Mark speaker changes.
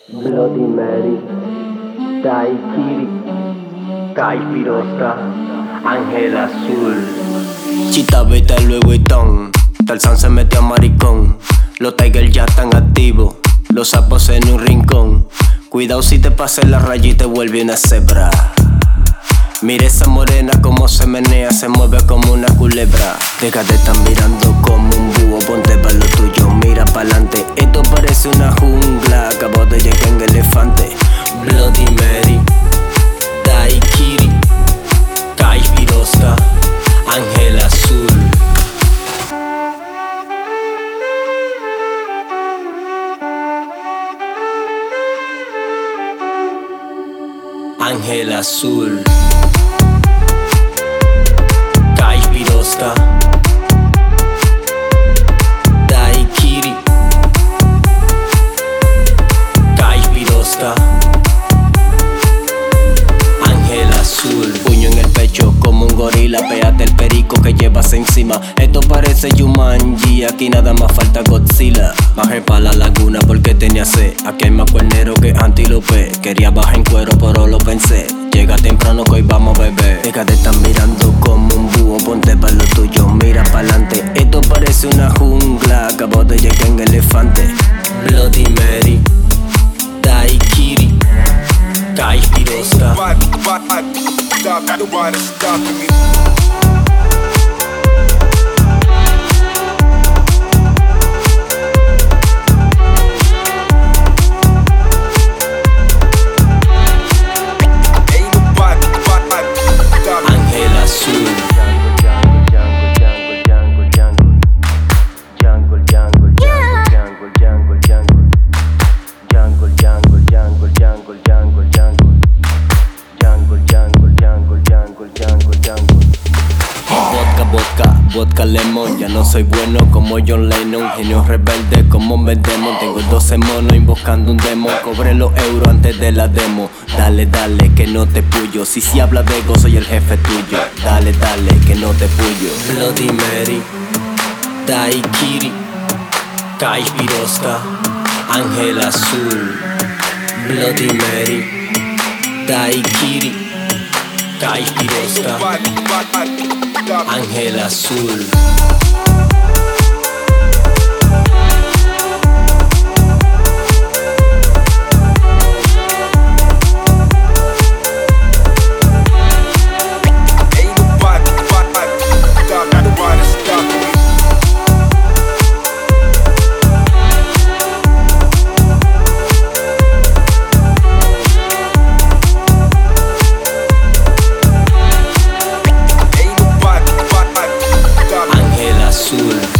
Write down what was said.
Speaker 1: Bloody Mary, Daiquiri, Caipirosa, Ángel Azul.
Speaker 2: Chita, vete Louis Vuitton. Tarzán se metió a maricón. Los Tigers ya están activos. Los sapos en un rincón. Cuidado si te pases la raya y te vuelve una cebra. Mira esa morena como se menea, se mueve como una culebra. Déjate estar mirando como un búho, ponte pa' lo tuyo, mira pa'lante. Esto parece una jungla, acabo de llegar en elefante. Bloody Mary, Daiquiri, Caipirosa, Ángel Azul. Ángel Azul, Caipirosa, Daiquiri, Caipirosa, Ángel Azul. Puño en el pecho como un gorila, péate el perico que llevas encima. Esto parece Jumanji, aquí nada más falta Godzilla. Bajé pa' la laguna porque tenía sed. Aquí hay más cuernero que antílope. Quería bajar en cuero pero lo pensé. Llega temprano que hoy vamos a beber. Deja de estar mirando como un búho, ponte pa' lo tuyo, mira pa'lante. Esto parece una jungla, acabo de llegar en elefante. Bloody Mary, Daiquiri, Caipirosa.
Speaker 3: Nobody stopping me.
Speaker 2: Ángel Azul. Vodka lemon, ya no soy bueno como John Lennon. Genio rebelde como vendemos. Tengo 12 monos invocando un demo. Cobré los euros antes de la demo. Dale, dale, que no te puyo. Si habla de ego, soy el jefe tuyo. Dale, dale, que no te puyo. Bloody Mary, Daiquiri, Caipirosa, Ángel Azul. Bloody Mary, Daiquiri, Caipirosa, Ángel Azul. Azul.